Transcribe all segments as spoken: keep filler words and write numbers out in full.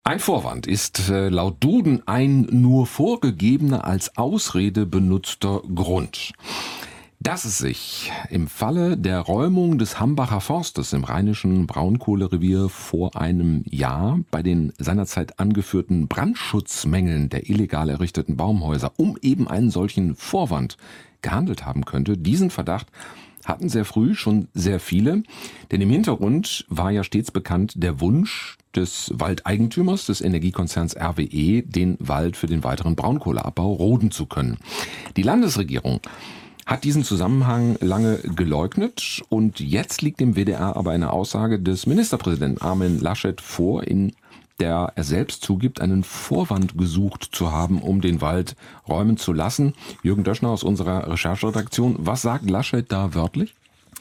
Ein Vorwand ist äh, laut Duden ein nur vorgegebener als Ausrede benutzter Grund. Dass es sich im Falle der Räumung des Hambacher Forstes im rheinischen Braunkohlerevier vor einem Jahr bei den seinerzeit angeführten Brandschutzmängeln der illegal errichteten Baumhäuser um eben einen solchen Vorwand gehandelt haben könnte, diesen Verdacht hatten sehr früh schon sehr viele, denn im Hintergrund war ja stets bekannt der Wunsch des Waldeigentümers des Energiekonzerns R W E, den Wald für den weiteren Braunkohleabbau roden zu können. Die Landesregierung hat diesen Zusammenhang lange geleugnet und jetzt liegt dem W D R aber eine Aussage des Ministerpräsidenten Armin Laschet vor, in der er selbst zugibt, einen Vorwand gesucht zu haben, um den Wald räumen zu lassen. Jürgen Döschner aus unserer Rechercheredaktion, was sagt Laschet da wörtlich?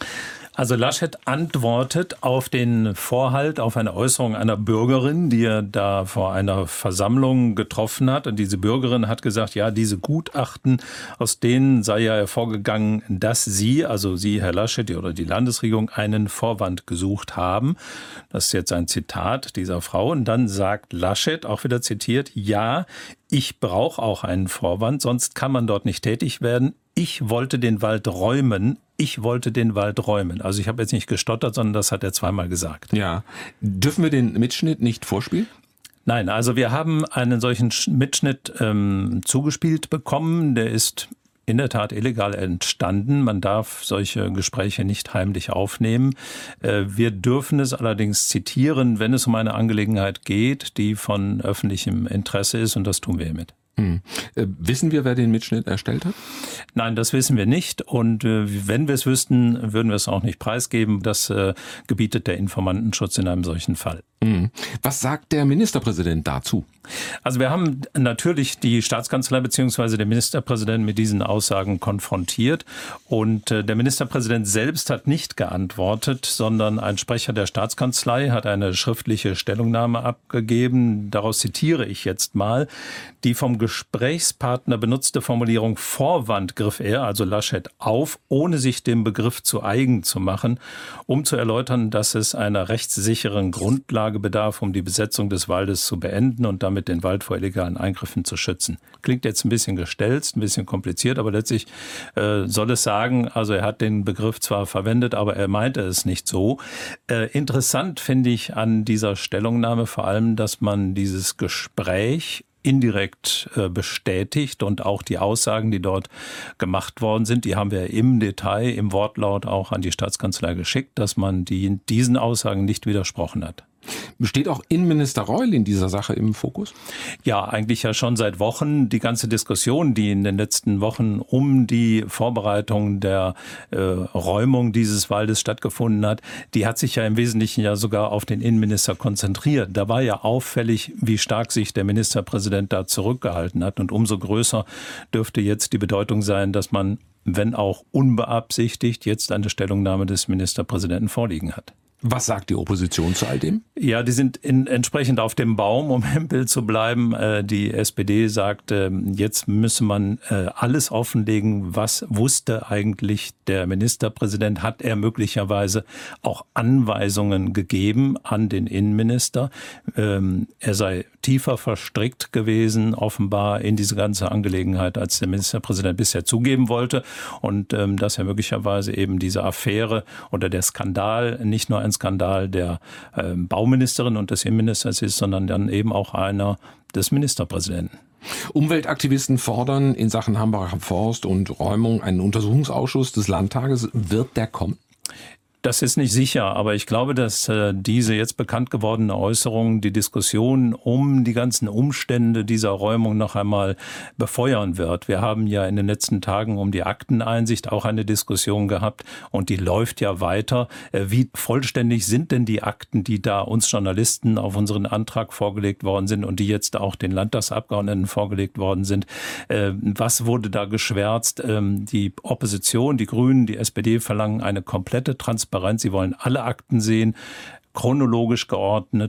Also Laschet antwortet auf den Vorhalt, auf eine Äußerung einer Bürgerin, die er da vor einer Versammlung getroffen hat. Und diese Bürgerin hat gesagt, ja, diese Gutachten, aus denen sei ja hervorgegangen, dass Sie, also Sie, Herr Laschet oder die Landesregierung, einen Vorwand gesucht haben. Das ist jetzt ein Zitat dieser Frau. Und dann sagt Laschet, auch wieder zitiert, ja, ich brauche auch einen Vorwand, sonst kann man dort nicht tätig werden. Ich wollte den Wald räumen. Ich wollte den Wald räumen. Also ich habe jetzt nicht gestottert, sondern das hat er zweimal gesagt. Ja. Dürfen wir den Mitschnitt nicht vorspielen? Nein, also wir haben einen solchen Mitschnitt ähm, zugespielt bekommen. Der ist in der Tat illegal entstanden. Man darf solche Gespräche nicht heimlich aufnehmen. Äh, wir dürfen es allerdings zitieren, wenn es um eine Angelegenheit geht, die von öffentlichem Interesse ist, und das tun wir hiermit. Hm. Äh, wissen wir, wer den Mitschnitt erstellt hat? Nein, das wissen wir nicht. Und äh, wenn wir es wüssten, würden wir es auch nicht preisgeben. Das äh, gebietet der Informantenschutz in einem solchen Fall. Hm. Was sagt der Ministerpräsident dazu? Also wir haben natürlich die Staatskanzlei bzw. den Ministerpräsidenten mit diesen Aussagen konfrontiert. Und äh, der Ministerpräsident selbst hat nicht geantwortet, sondern ein Sprecher der Staatskanzlei hat eine schriftliche Stellungnahme abgegeben. Daraus zitiere ich jetzt mal. Die vom Gesprächspartner benutzte Formulierung Vorwand griff er, also Laschet, auf, ohne sich dem Begriff zu eigen zu machen, um zu erläutern, dass es einer rechtssicheren Grundlage bedarf, um die Besetzung des Waldes zu beenden und damit den Wald vor illegalen Eingriffen zu schützen. Klingt jetzt ein bisschen gestelzt, ein bisschen kompliziert, aber letztlich äh, soll es sagen, also er hat den Begriff zwar verwendet, aber er meinte es nicht so. Äh, interessant finde ich an dieser Stellungnahme vor allem, dass man dieses Gespräch indirekt äh, bestätigt und auch die Aussagen, die dort gemacht worden sind, die haben wir im Detail, im Wortlaut auch an die Staatskanzlei geschickt, dass man die, diesen Aussagen nicht widersprochen hat. Steht auch Innenminister Reul in dieser Sache im Fokus? Ja, eigentlich ja schon seit Wochen. Die ganze Diskussion, die in den letzten Wochen um die Vorbereitung der äh, Räumung dieses Waldes stattgefunden hat, die hat sich ja im Wesentlichen ja sogar auf den Innenminister konzentriert. Da war ja auffällig, wie stark sich der Ministerpräsident da zurückgehalten hat. Und umso größer dürfte jetzt die Bedeutung sein, dass man, wenn auch unbeabsichtigt, jetzt eine Stellungnahme des Ministerpräsidenten vorliegen hat. Was sagt die Opposition zu all dem? Ja, die sind in, entsprechend auf dem Baum, um im Bild zu bleiben. Äh, die S P D sagt, äh, jetzt müsse man äh, alles offenlegen. Was wusste eigentlich der Ministerpräsident? Hat er möglicherweise auch Anweisungen gegeben an den Innenminister? Ähm, er sei tiefer verstrickt gewesen, offenbar in diese ganze Angelegenheit, als der Ministerpräsident bisher zugeben wollte. Und ähm, dass er möglicherweise eben diese Affäre oder der Skandal nicht nur ein Skandal der äh, Bauministerin und des Innenministers ist, sondern dann eben auch einer des Ministerpräsidenten. Umweltaktivisten fordern in Sachen Hambacher Forst und Räumung einen Untersuchungsausschuss des Landtages. Wird der kommen? Das ist nicht sicher, aber ich glaube, dass äh, diese jetzt bekannt gewordene Äußerung die Diskussion um die ganzen Umstände dieser Räumung noch einmal befeuern wird. Wir haben ja in den letzten Tagen um die Akteneinsicht auch eine Diskussion gehabt und die läuft ja weiter. Äh, wie vollständig sind denn die Akten, die da uns Journalisten auf unseren Antrag vorgelegt worden sind und die jetzt auch den Landtagsabgeordneten vorgelegt worden sind? Äh, was wurde da geschwärzt? Ähm, die Opposition, die Grünen, die S P D verlangen eine komplette Transparenz. Sie wollen alle Akten sehen, chronologisch geordnet,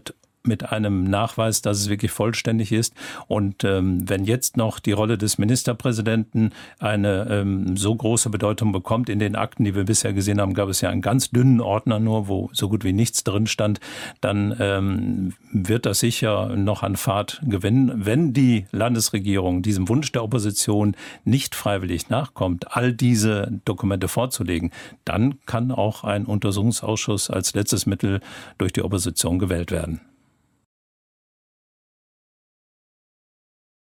mit einem Nachweis, dass es wirklich vollständig ist. Und ähm, wenn jetzt noch die Rolle des Ministerpräsidenten eine ähm, so große Bedeutung bekommt, in den Akten, die wir bisher gesehen haben, gab es ja einen ganz dünnen Ordner nur, wo so gut wie nichts drin stand, dann ähm, wird das sicher noch an Fahrt gewinnen. Wenn die Landesregierung diesem Wunsch der Opposition nicht freiwillig nachkommt, all diese Dokumente vorzulegen, dann kann auch ein Untersuchungsausschuss als letztes Mittel durch die Opposition gewählt werden.